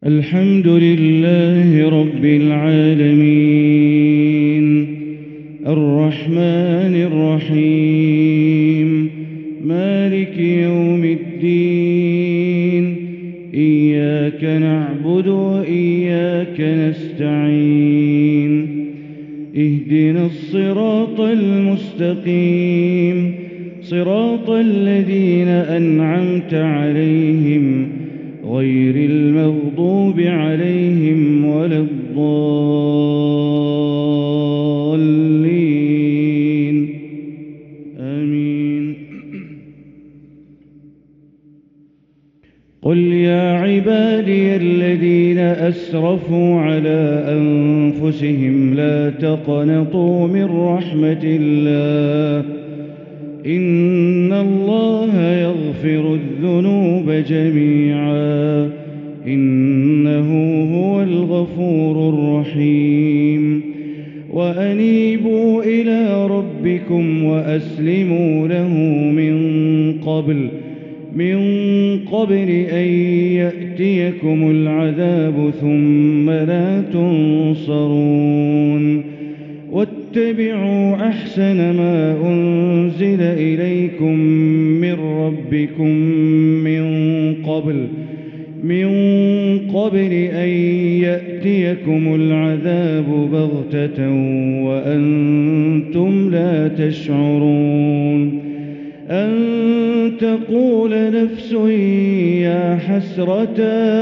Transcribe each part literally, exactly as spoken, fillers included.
الحمد لله رب العالمين الرحمن الرحيم مالك يوم الدين إياك نعبد وإياك نستعين اهدنا الصراط المستقيم صراط الذين أنعمت عليهم غير المغضوب عليهم ولا الضالين آمين. قل يا عبادي الذين أسرفوا على أنفسهم لا تقنطوا من رحمة الله إن الله يغفر الذنوب جميعا إنه هو الغفور الرحيم وأنيبوا إلى ربكم وأسلموا له من قبل من قبل أن يأتيكم العذاب ثم لا تنصرون واتبعوا أحسن ما أنزل إليكم من ربكم من قبل من قبل أن يأتيكم العذاب بغتة وأنتم لا تشعرون أن تقول نفس يا حسرة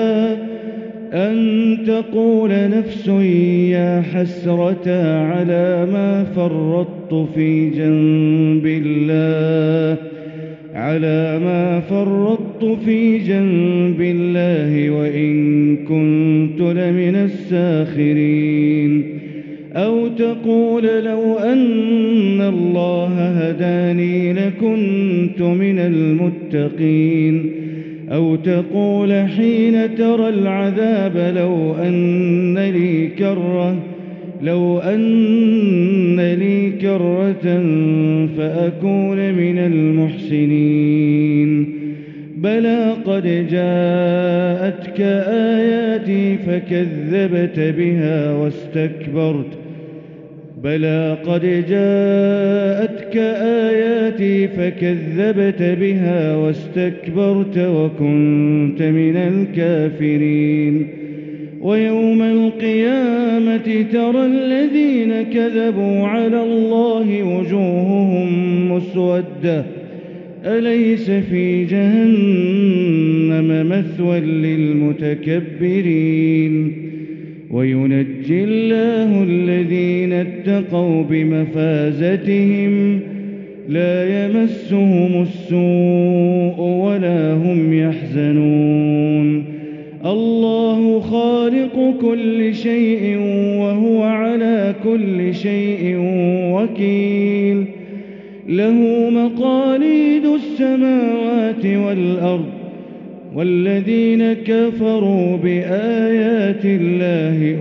أن تقول نفس يا حسرة على ما فرطت في جنب الله على ما فرطت في جنب الله وإن كنت لمن الساخرين أو تقول لو أن الله هداني لكنت من المتقين أو تقول حين ترى العذاب لو أن لي كرة لو أن لي كرة فأكون من المحسنين بلى قد جاءتك آياتي فكذبت بها واستكبرت بلى قد جاءتك آياتي فكذبت بها واستكبرت وكنت من الكافرين ويوم القيامة ترى الذين كذبوا على الله وجوههم مسودة أليس في جهنم مثوى للمتكبرين وينجي الله الذين اتقوا بمفازتهم لا يمسهم السوء ولا هم يحزنون الله خالق كل شيء وهو على كل شيء وكيل له مقاليد السماوات والأرض والذين كفروا بآيات الله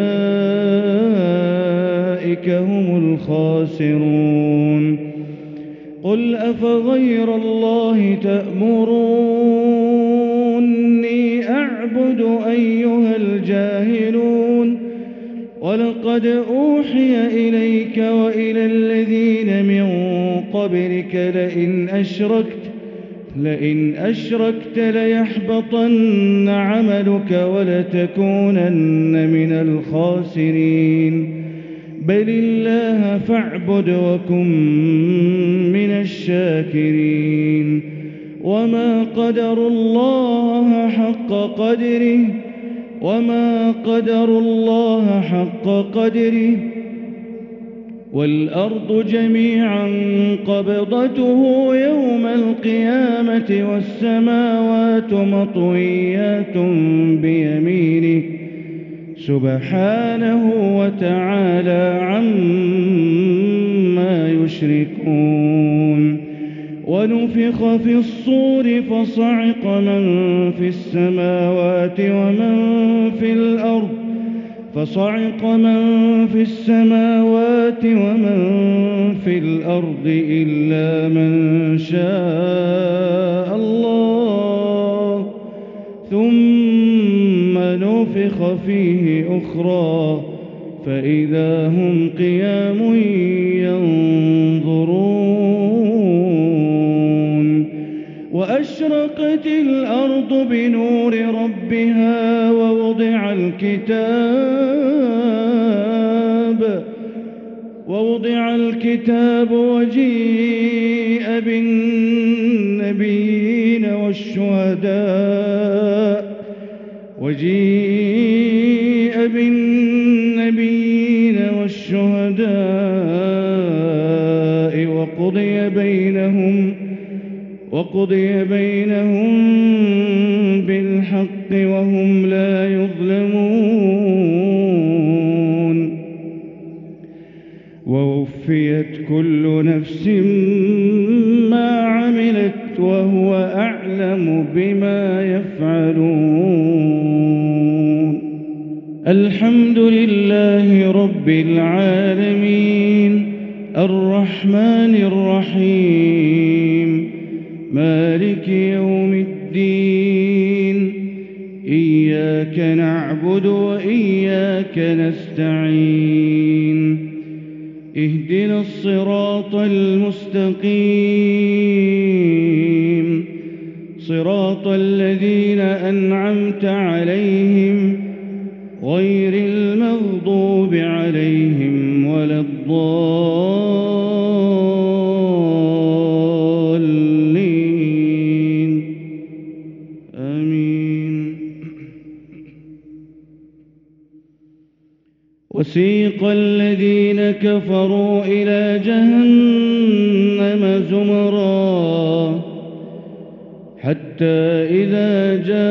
أولئك هم الخاسرون قل أفغير الله تأمروني أعبد أيها الجاهلون ولقد أوحي إليك وإلى الذين من قبلك لئن أشركت لئن أشركت ليحبطن عملك ولتكونن من الخاسرين بل الله فاعبد وكن من الشاكرين وما قدروا الله حق قدره وما قدروا الله حق قدره والأرض جميعا قبضته يوم القيامة والسماوات مطويات بيمينه سبحانه وتعالى عما يشركون ونفخ في الصور فصعق من في السماوات ومن في الأرض فصعق من في السماوات ومن في الأرض إلا من شاء الله ثم نفخ ونفخ فيه أخرى فإذا هم قيام ينظرون وأشرقت الأرض بنور ربها ووضع الكتاب ووضع الكتاب وجيء بالنبيين والشهداء وجيء بالنبيين والشهداء وقضي بينهم وقضي بينهم بالحق وهم لا يظلمون ووفيت كل نفس ما عملت وهو أعلم بما يفعلون. الحمد لله رب العالمين الرحمن الرحيم مالك يوم الدين إياك نعبد وإياك نستعين اهدنا الصراط المستقيم صراط الذين أنعمت عليهم غير المغضوب عليهم ولا الضالين آمين. وسيق الذين كفروا إلى جهنم زمرا حتى إذا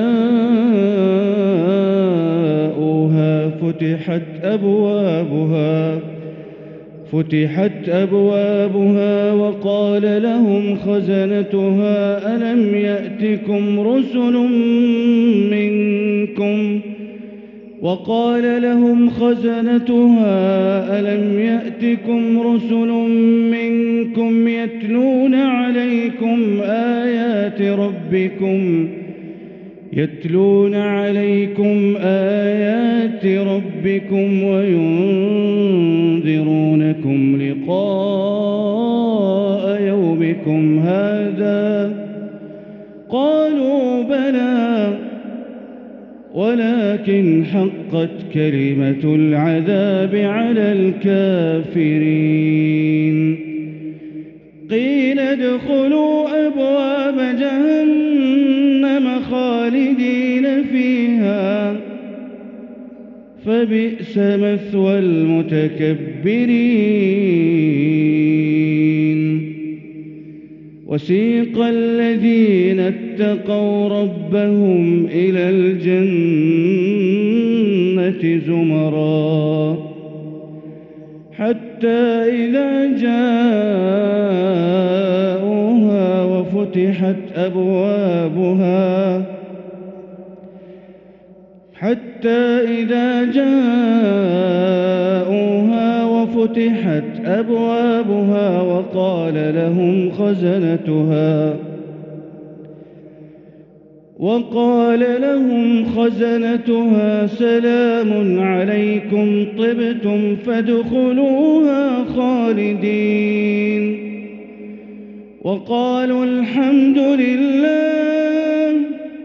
جاءوها فتحت أبوابها فتحت أبوابها وقال لهم خزنتها ألم يأتكم رسل منكم وقال لهم خزنتها ألم يأتكم رسل منكم يتلون عليكم آيات ربكم يتلون عليكم آيات ربكم وينذرونكم لقاء يومكم هذا قالوا بلى ولكن حقت كلمة العذاب على الكافرين. قيل ادخلوا أبواب جهنم خالدين فيها فبئس مثوى المتكبرين. وسيق الذين اتقوا ربهم إلى الجنة زمرا حتى إذا جاءوها وفتحت أبوابها حتى إذا جاءوها وفتحت أبوابها وقال لهم خزنتها وقال لهم خزنتها سلام عليكم طبتم فادخلوها خالدين وقالوا الحمد لله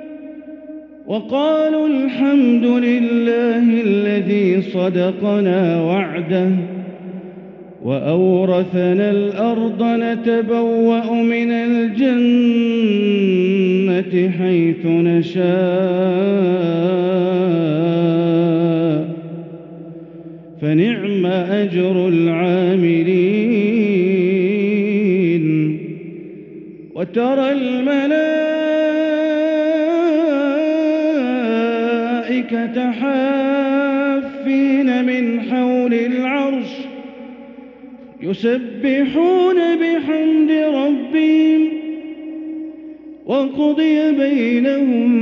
وقالوا الحمد لله الذي صدقنا وعده وأورثنا الأرض نتبوأ من الجنة حيث نشاء فنعم أجر العاملين. وترى الملائكة حافين من حول العرش يسبحون بحمد ربهم وقضي بينهم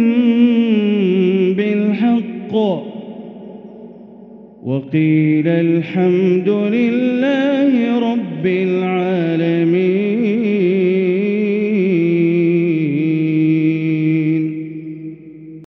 بالحق وقيل الحمد لله رب العالمين.